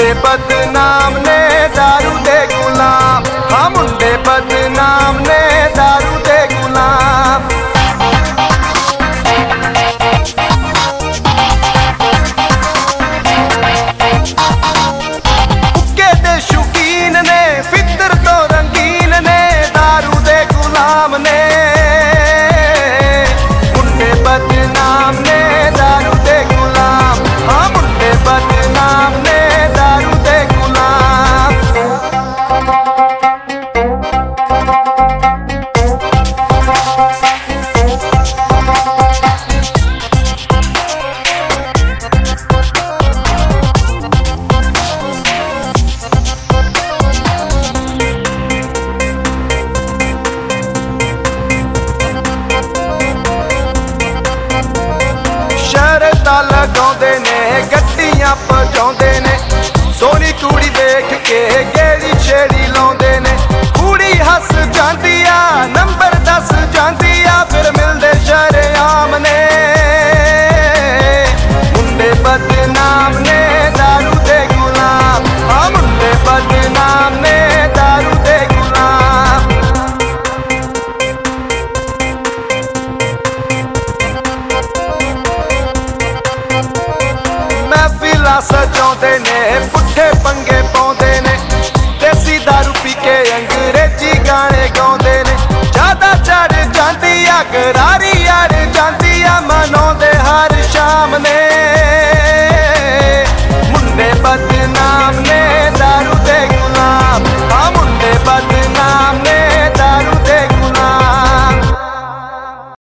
मुंडे बदनाम ने दारू दे गुलाम, हाँ मुंडे बदनाम ने दारू दे गुलाम। हुक्के दे शौकीन ने फितर तो रंगीन ने दारू दे गुलाम ने, मुंडे बदनाम ने दारू दे गुलाम, हाँ मुंडे बदनाम ने दारू दे गुलाम। शरतां लगाउंदे ने गड्डियां भजाउंदे ने, सोनी कुड़ी देख के गेड़ी छेड़ी लाउंदे ने। कुड़ी हस जांदी आ नंबर 10 जांदी आ, फिर मिलदे शरेआम ने, मुंडे बदनाम ने दारू दे गुलाम, हाँ मुंडे बदनाम ने दारू दे गुलाम। महफिलां सजाउंदे ने